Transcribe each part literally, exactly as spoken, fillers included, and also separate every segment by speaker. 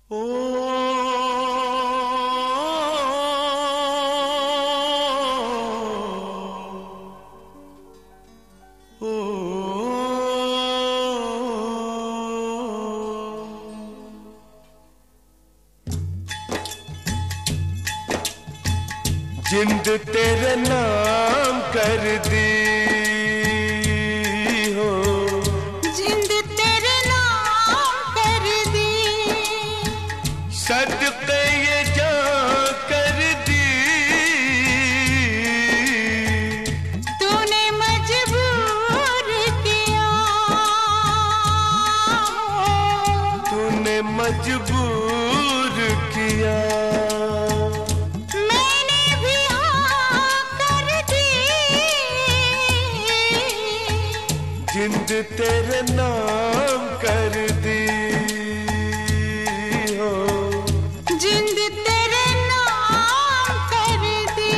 Speaker 1: ओ ओ जिंद तेरे नाम कर दी हो,
Speaker 2: जिंद तेरे नाम कर दी,
Speaker 1: सदक़े ये जान कर दी।
Speaker 2: तूने मजबूर किया,
Speaker 1: तूने मजबूर किया, जिंद तेरे नाम कर दी हो,
Speaker 2: जिंद तेरे नाम कर दी।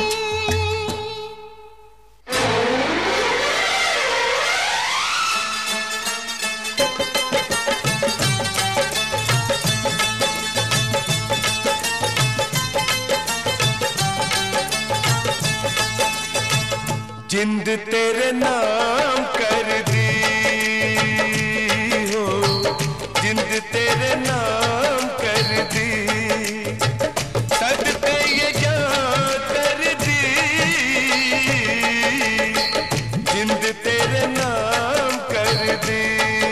Speaker 1: जिंद तेरे नाम कर दी हो, जिंद तेरे नाम कर दी, सदक़े ये जान कर दी। जिंद तेरे नाम कर दी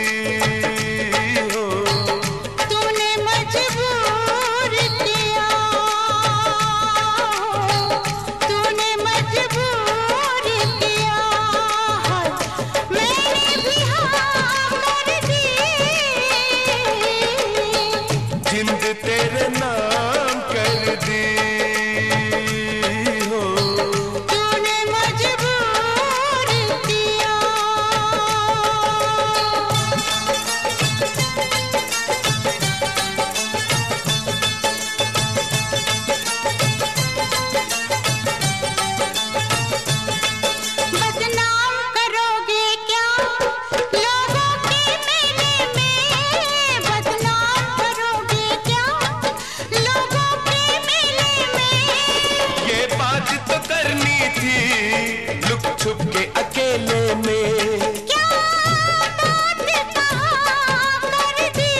Speaker 1: हो,
Speaker 2: तूने मजबूर किया, तूने मजबूर किया, मैंने भी हाँ कर दी।
Speaker 1: जिंद तेरे नाम कर दी हो,
Speaker 2: तूने मजबूर किया। बदनाम करोगे क्या लोगों के मेले में, बदनाम करोगे क्या लोगों के मेले में।
Speaker 1: ये बात तो करनी थी लुक छुप के अकेले में।
Speaker 2: क्या बात कहाँ कर दी।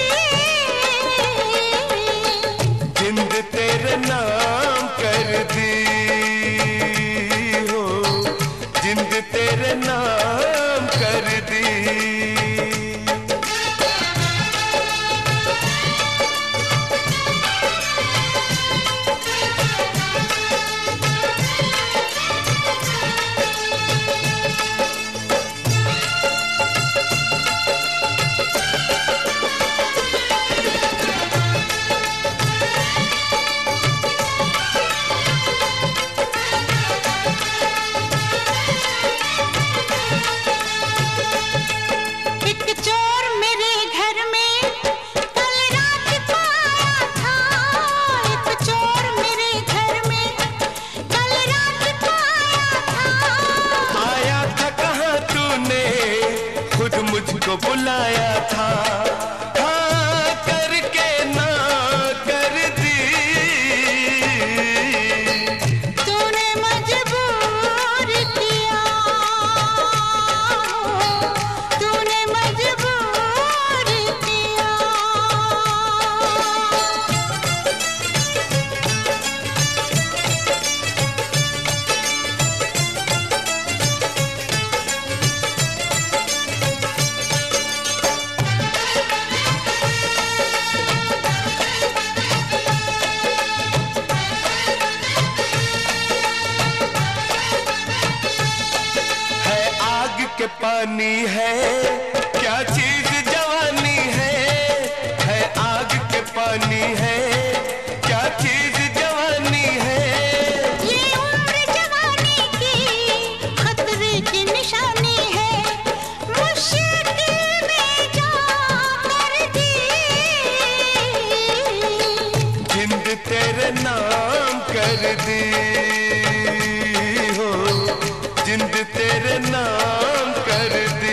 Speaker 1: जिंद तेरे नाम कर दी हो, जिंद तेरे नाम कर दी।
Speaker 2: एक चोर मेरे घर में कल रात को आया था, एक चोर मेरे घर में कल रात को आया था।
Speaker 1: आया था कहाँ तूने, खुद मुझको बुलाया था। हाँ करके ना कर दी।
Speaker 2: तूने मजबूर किया, तूने मजबूर किया।
Speaker 1: है आग के पानी है क्या चीज जवानी है, है आग के पानी है क्या चीज जवानी है।
Speaker 2: ये उम्र जवानी की खतरे की निशानी है, मुश्किल में जा कर दी।
Speaker 1: जिंद तेरे नाम कर दी हो, जिंद तेरे नाम कर दी।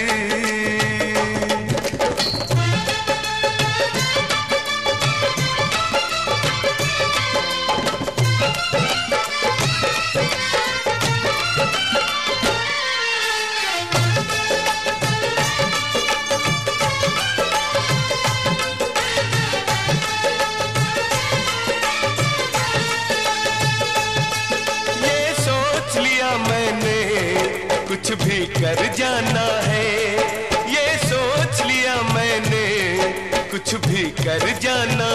Speaker 1: भी कर जाना है, ये सोच लिया मैंने, कुछ भी कर जाना